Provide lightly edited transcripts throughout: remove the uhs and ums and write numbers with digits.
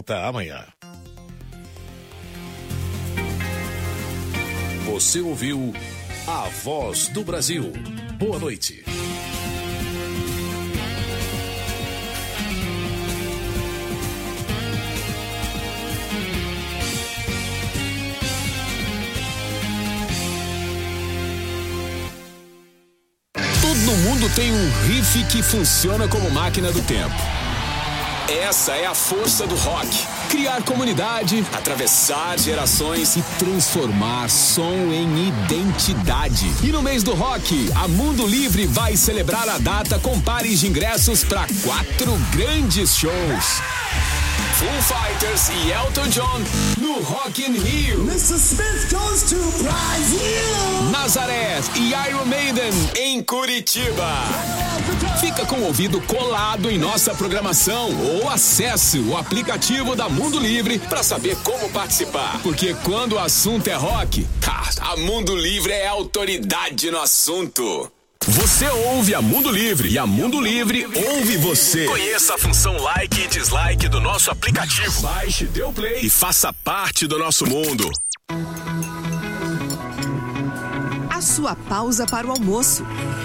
Até amanhã. Você ouviu A Voz do Brasil. Boa noite. Todo mundo tem um riff que funciona como máquina do tempo. Essa é a força do rock. Criar comunidade, atravessar gerações e transformar som em identidade. E no mês do rock, a Mundo Livre vai celebrar a data com pares de ingressos para 4 grandes shows. Foo Fighters e Elton John no Rock in Rio. Mr. Smith goes to Brazil. Nazareth e Iron Maiden em Curitiba. Fica com o ouvido colado em nossa programação ou acesse o aplicativo da Mundo Livre para saber como participar. Porque quando o assunto é rock, a Mundo Livre é autoridade no assunto. Você ouve a Mundo Livre e a Mundo Livre ouve você. Conheça a função like e dislike do nosso aplicativo. Baixe, dê o play e faça parte do nosso mundo. A sua pausa para o almoço.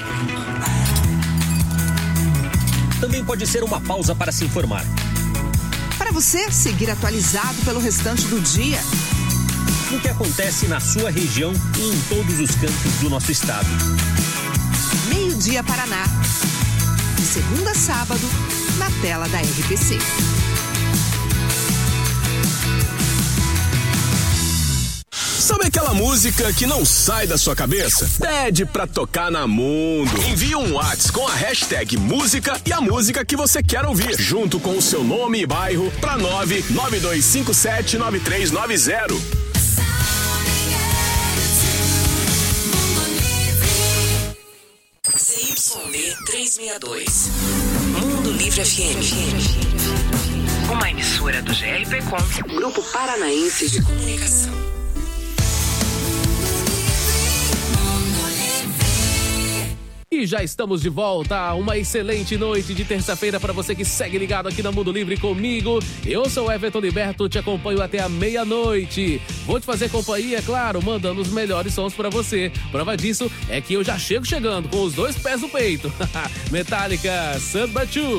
Também pode ser uma pausa para se informar. Para você seguir atualizado pelo restante do dia. O que acontece na sua região e em todos os cantos do nosso estado. Meio-dia Paraná. De segunda a sábado, na tela da RPC. Sabe aquela música que não sai da sua cabeça? Pede pra tocar na Mundo. Envie um WhatsApp com a hashtag música e a música que você quer ouvir, junto com o seu nome e bairro, pra 992579390. CYB 362. Mundo Livre FM. Uma emissora do GRPcom, Grupo Paranaense de Comunicação. E já estamos de volta. Uma excelente noite de terça-feira para você que segue ligado aqui na Mundo Livre comigo. Eu sou o Everton Liberto, te acompanho até a meia-noite. Vou te fazer companhia, claro, mandando os melhores sons para você. Prova disso é que eu já chegando com os 2 pés no peito. Metallica, Samba Two.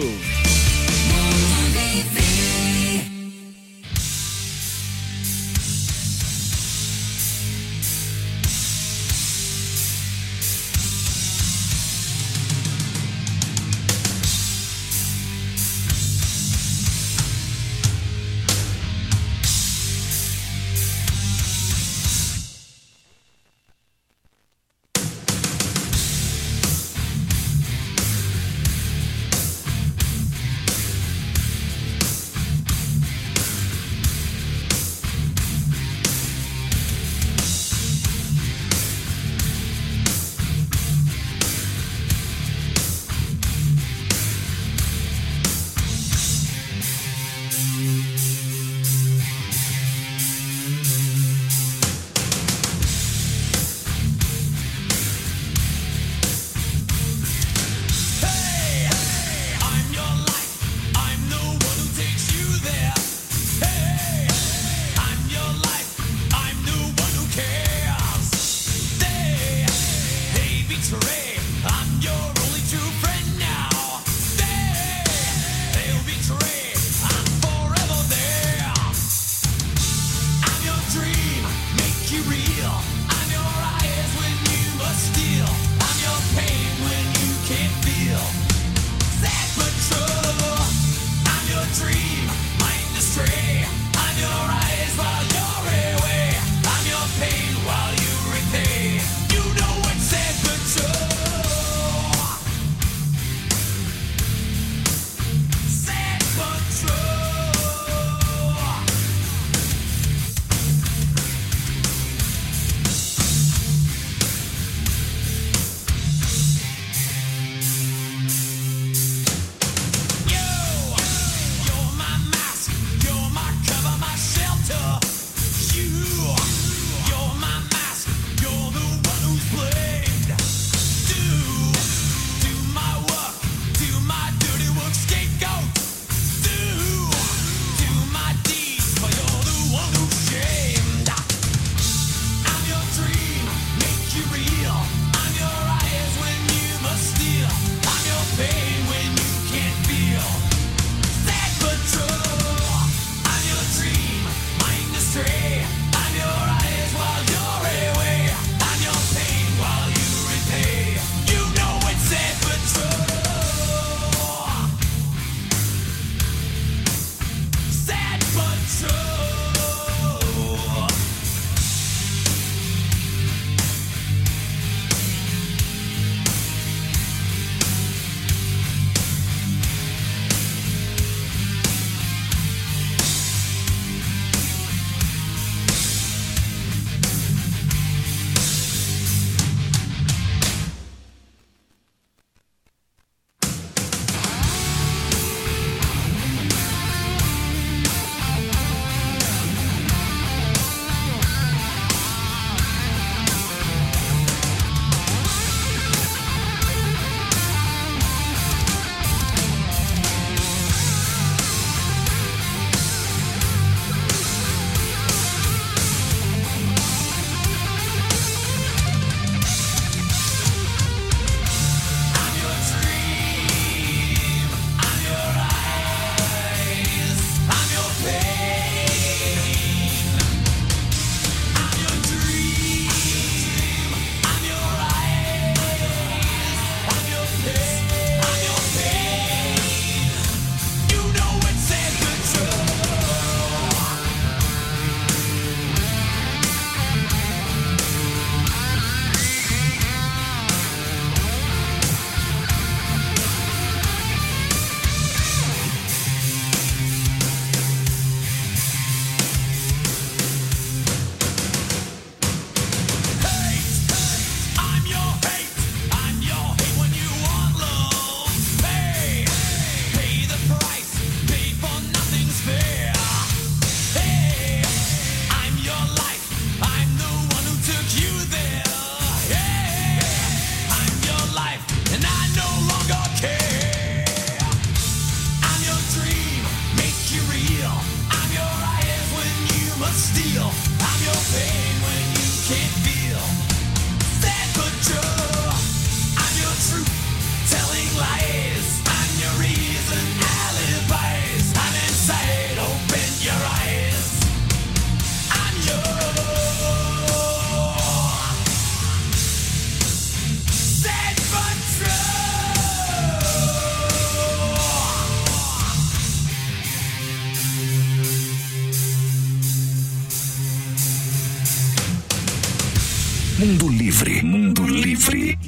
Mundo Livre. Mundo Livre.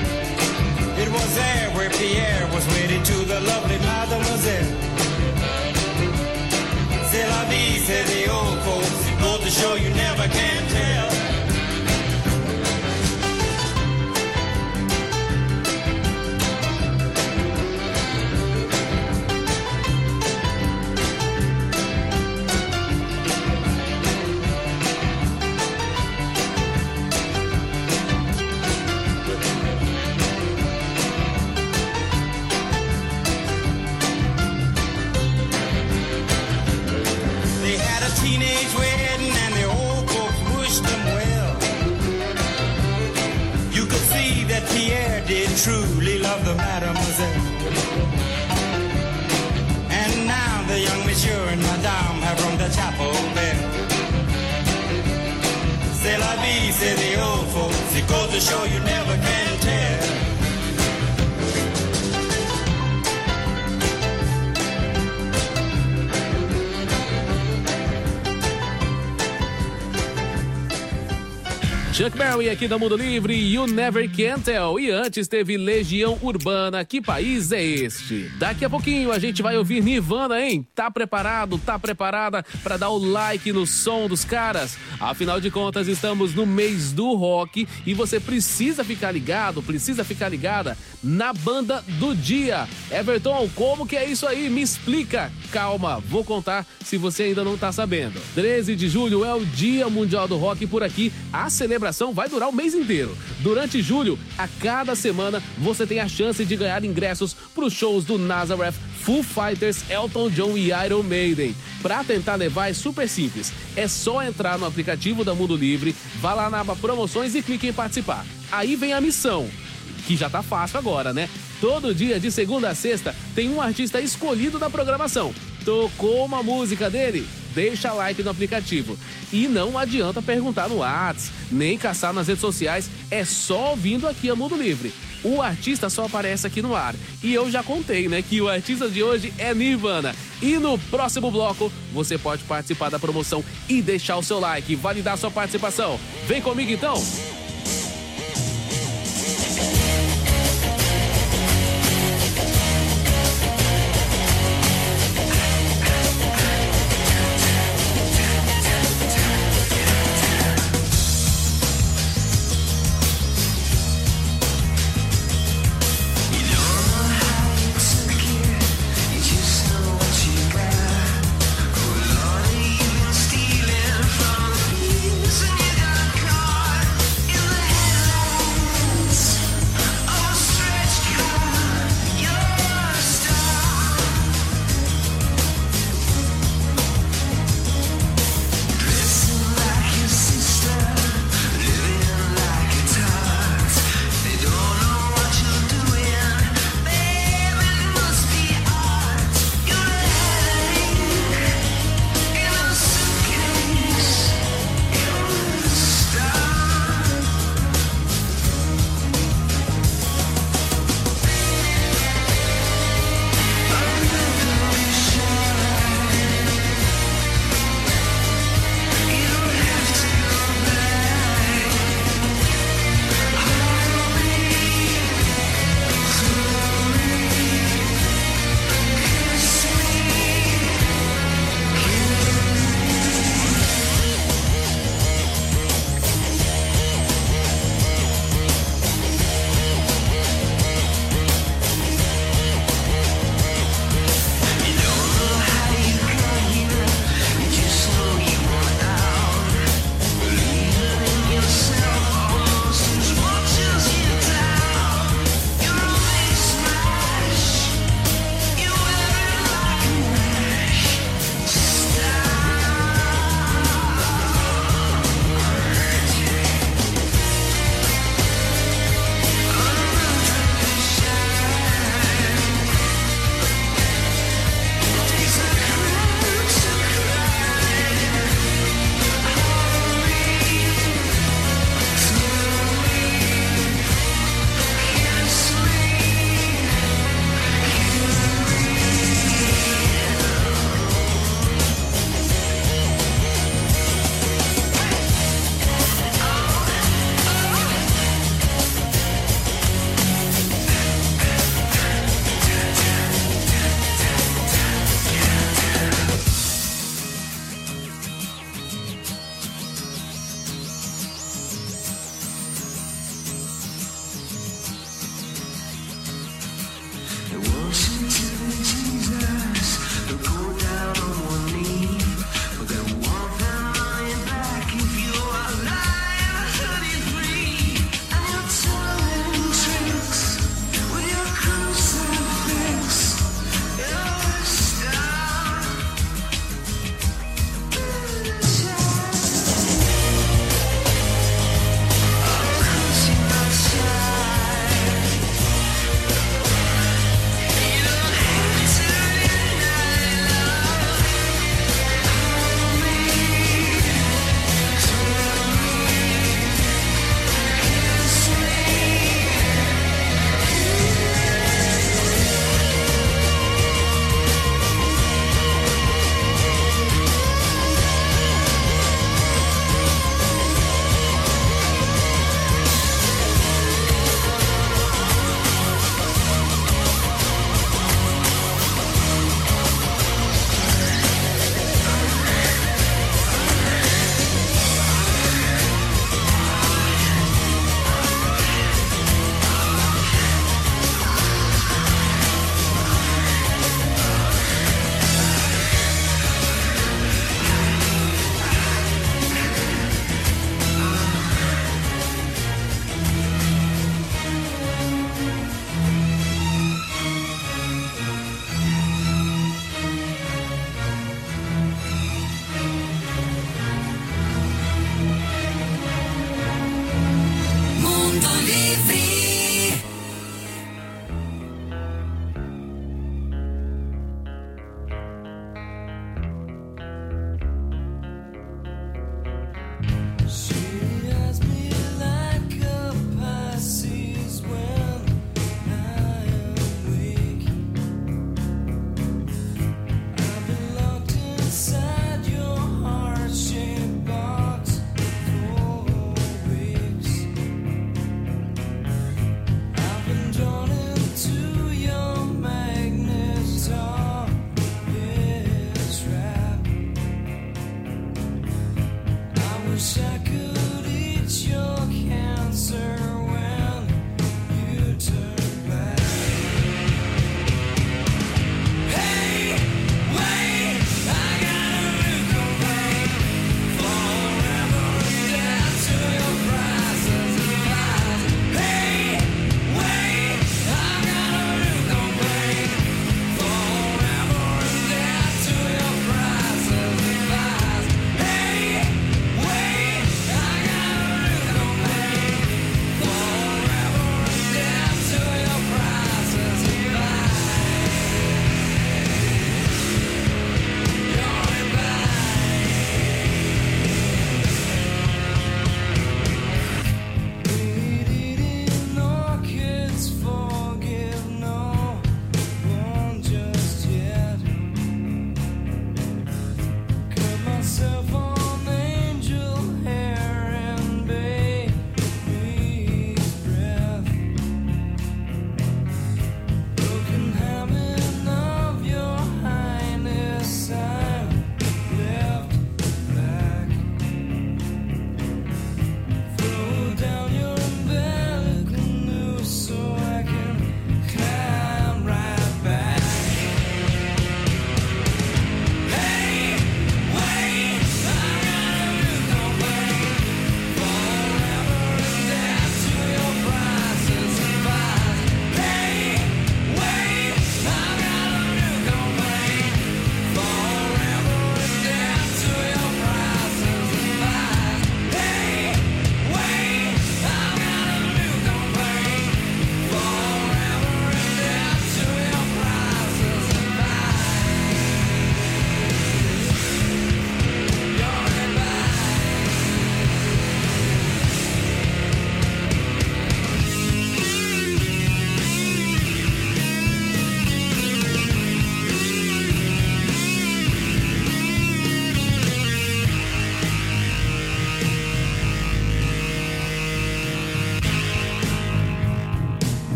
Pierre was wedded to the lovely Mademoiselle. C'est la vie, say the old folks. It goes to show you never can tell. Teenage wedding and the old folks wished them well. You could see that Pierre did truly love the mademoiselle. And now the young monsieur and madame have rung the chapel bell. C'est la vie, say the old folks. It goes to show you never can tell. Chuck Berry aqui da Mundo Livre, You Never Can Tell. E antes teve Legião Urbana. Que país é este? Daqui a pouquinho a gente vai ouvir Nirvana, hein? Tá preparado? Tá preparada para dar o like no som dos caras? Afinal de contas, estamos no mês do rock e você precisa ficar ligado, precisa ficar ligada na banda do dia. Everton, como que é isso aí? Me explica. Calma, vou contar se você ainda não tá sabendo. 13 de julho é o Dia Mundial do Rock e por aqui a celebração vai durar o mês inteiro. Durante julho, a cada semana, você tem a chance de ganhar ingressos para os shows do Nazareth, Foo Fighters, Elton John e Iron Maiden. Para tentar levar é super simples. É só entrar no aplicativo da Mundo Livre, vá lá na aba Promoções e clique em Participar. Aí vem a missão, que já tá fácil agora, né? Todo dia, de segunda a sexta, tem um artista escolhido da programação. Tocou uma música dele? Deixa like no aplicativo. E não adianta perguntar no WhatsApp, nem caçar nas redes sociais, é só ouvindo aqui a Mundo Livre. O artista só aparece aqui no ar. E eu já contei, né, que o artista de hoje é Nirvana. E no próximo bloco, você pode participar da promoção e deixar o seu like, validar sua participação. Vem comigo então! Stealing from the peace and you got caught.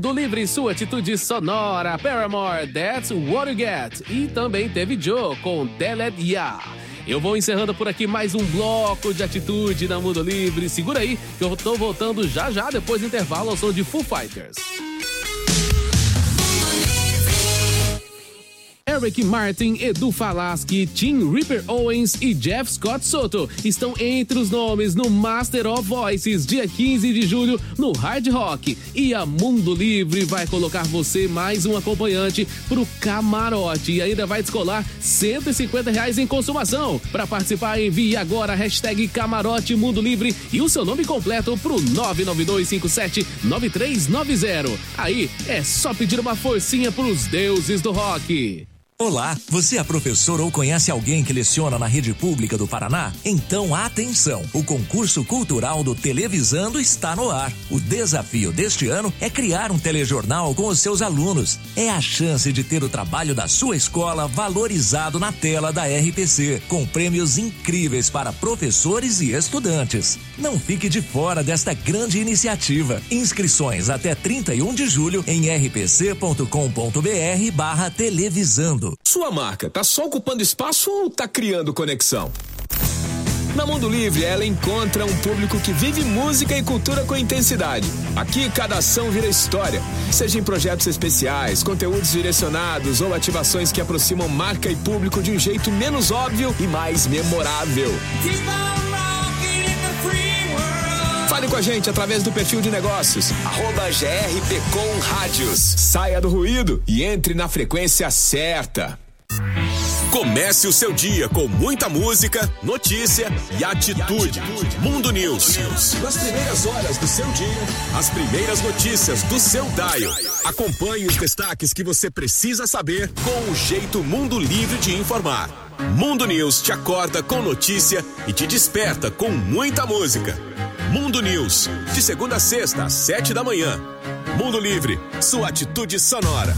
Mundo Livre, sua atitude sonora. Paramore, That's What You Get. E também teve Joe com Delet Ya. Eu vou encerrando por aqui mais um bloco de atitude na Mundo Livre. Segura aí que eu tô voltando já depois do intervalo ao som de Foo Fighters. Eric Martin, Edu Falaschi, Tim Ripper Owens e Jeff Scott Soto estão entre os nomes no Master of Voices, dia 15 de julho, no Hard Rock. E a Mundo Livre vai colocar você mais um acompanhante pro camarote e ainda vai descolar R$150 em consumação. Para participar, envie agora a hashtag Camarote Mundo Livre e o seu nome completo pro 992579390. Aí é só pedir uma forcinha pros deuses do rock. Olá, você é professor ou conhece alguém que leciona na rede pública do Paraná? Então atenção, o concurso cultural do Televisando está no ar. O desafio deste ano é criar um telejornal com os seus alunos. É a chance de ter o trabalho da sua escola valorizado na tela da RPC, com prêmios incríveis para professores e estudantes. Não fique de fora desta grande iniciativa. Inscrições até 31 de julho em rpc.com.br/televisando. Sua marca tá só ocupando espaço ou tá criando conexão? Na Mundo Livre, ela encontra um público que vive música e cultura com intensidade. Aqui, cada ação vira história. Seja em projetos especiais, conteúdos direcionados ou ativações que aproximam marca e público de um jeito menos óbvio e mais memorável. Fale com a gente através do perfil de negócios, @GRPcomRádios. Saia do ruído e entre na frequência certa. Comece o seu dia com muita música, notícia e atitude. Mundo News. Nas primeiras horas do seu dia, as primeiras notícias do seu dial. Acompanhe os destaques que você precisa saber com o jeito Mundo Livre de informar. Mundo News te acorda com notícia e te desperta com muita música. Mundo News, de segunda a sexta, às 7 da manhã. Mundo Livre, sua atitude sonora.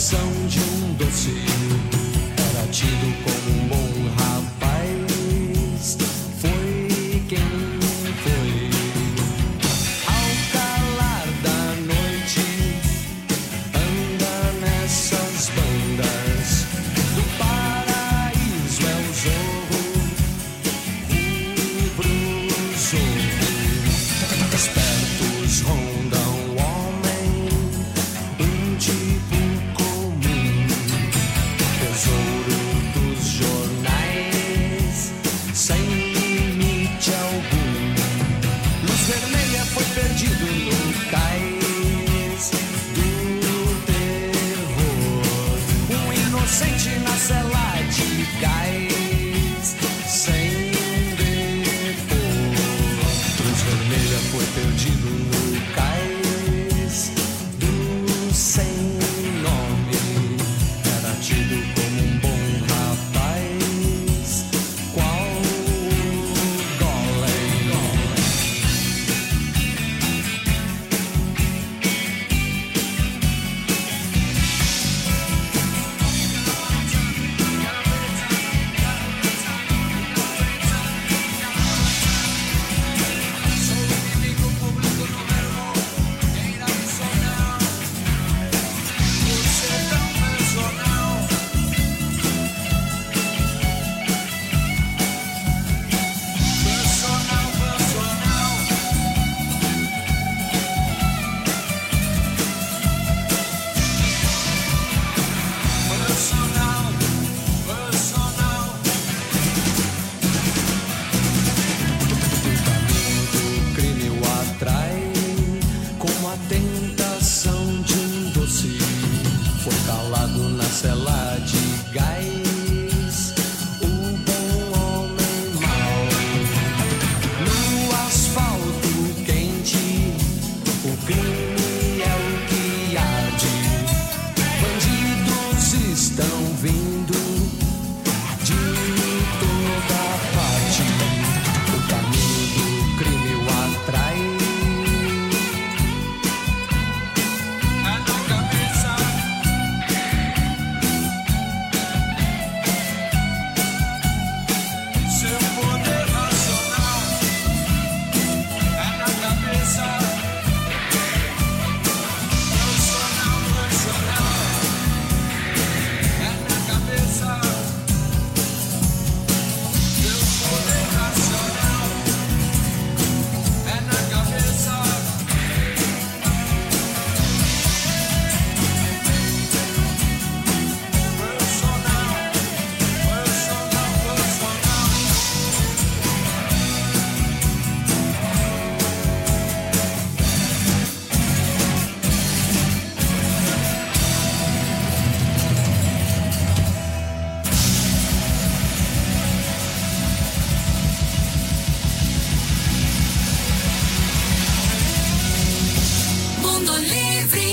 tentação de um doce, era tido como um bom rapaz. Foi quem foi. Ao calar da noite, anda nessas bandas. Do paraíso é o zorro, rubro zorro. Espertos rondam o homem, um tipo comum, tesouro dos jornais, sem limite algum. Luz vermelha foi perdido no cais do terror, um inocente na cela de gás, sem depor. Luz vermelha foi perdido no cais do sem nome, era tido como um bom rapaz, qual o Golem. O crime o atrai como a tentação de um doce. Foi calado na cela de gás o bom homem mau. No asfalto quente, o crime é o que arde. Bandidos estão vindo de toda parte. O caminho do crime o atrai. É na cabeça. Seu poder racional é na cabeça. Racional, racional é na cabeça. Seu poder racional é na cabeça. Personal, personal, personal. Mundo Livre.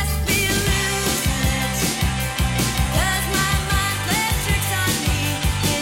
Does my mind play tricks on me?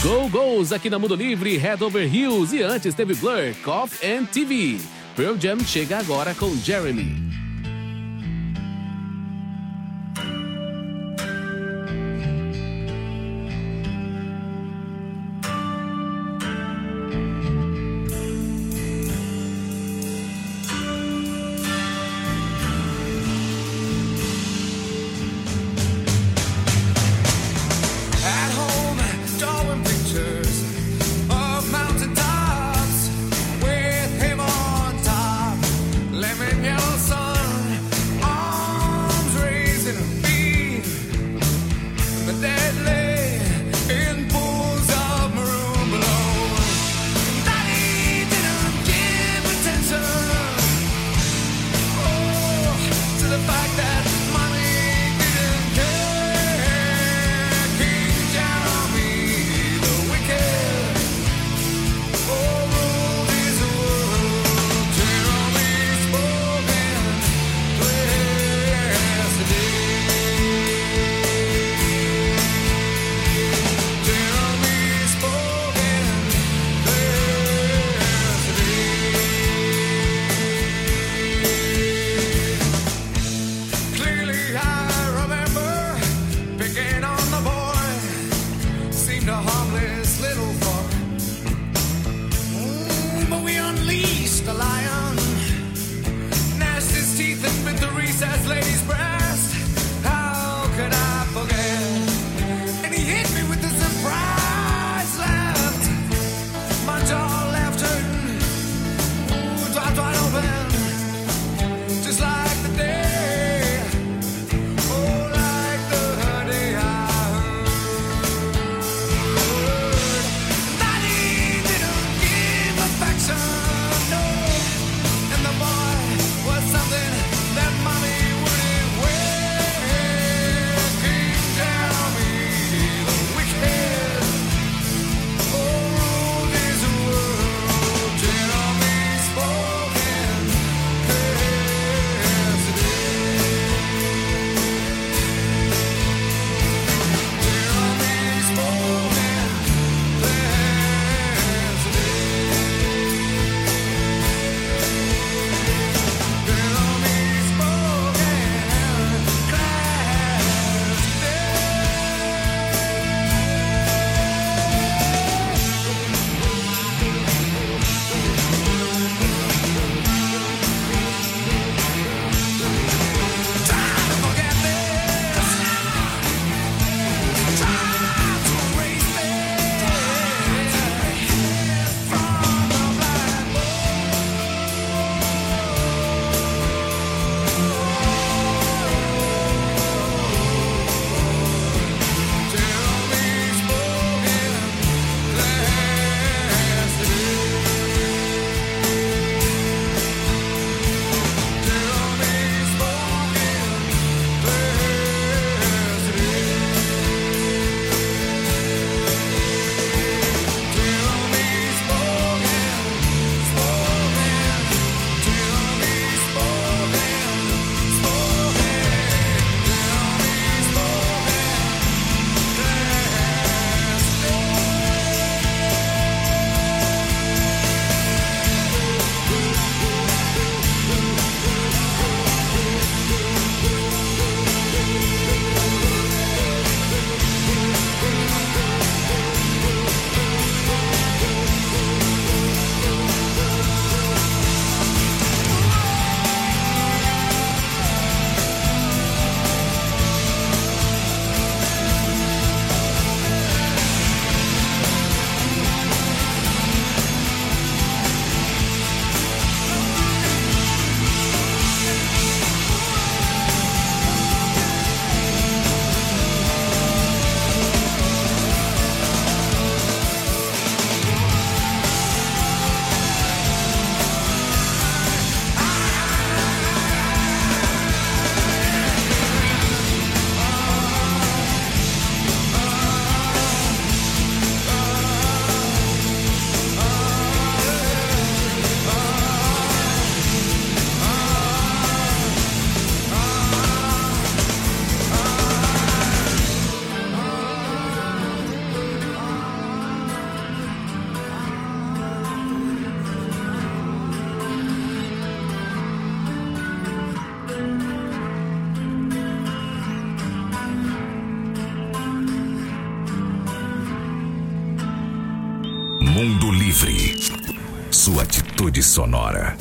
Go Go's aqui na Mundo Livre, Head Over Heels. E antes teve Blur, Cough and TV. Pearl Jam chega agora com Jeremy. At home, drawing pictures of mountaintops with him on top. Lemon yellow sun sua atitude sonora.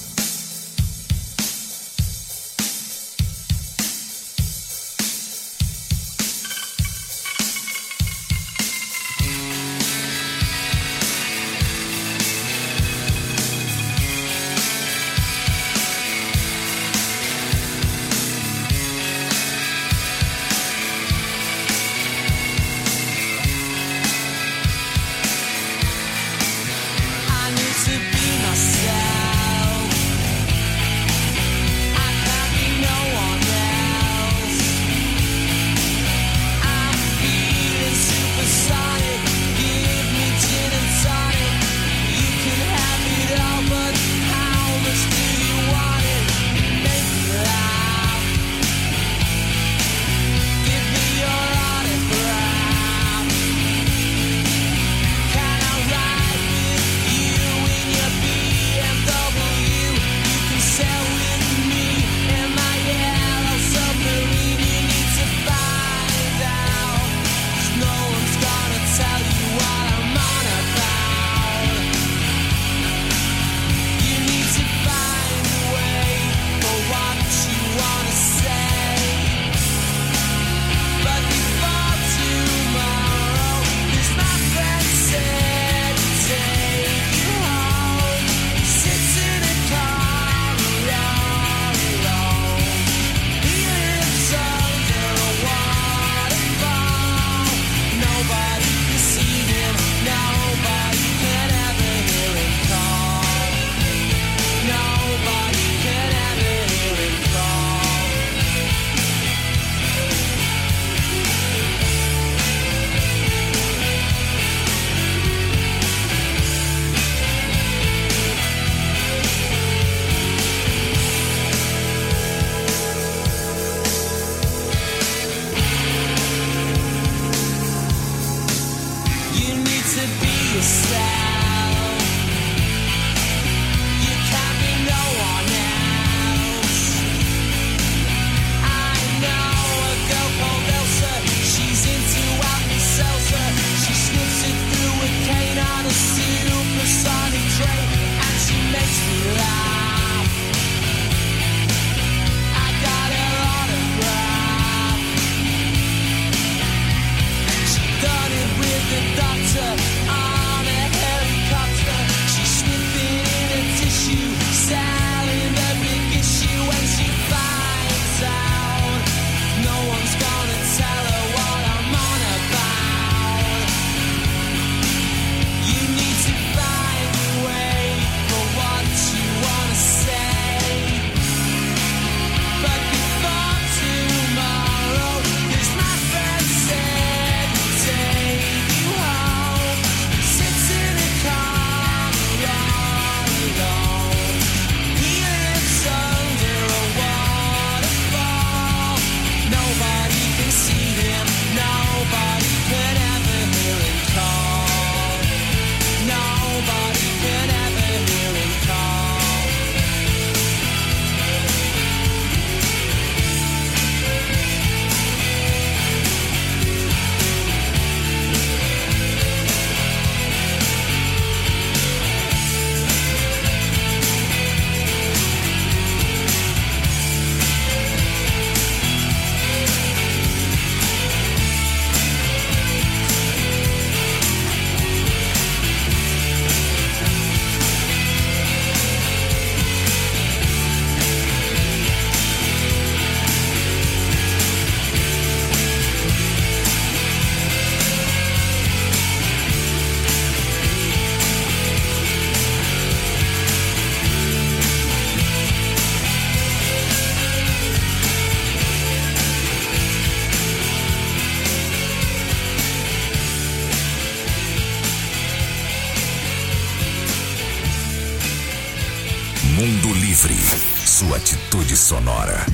Mundo Livre, sua atitude sonora.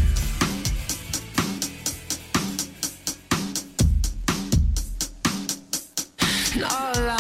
Not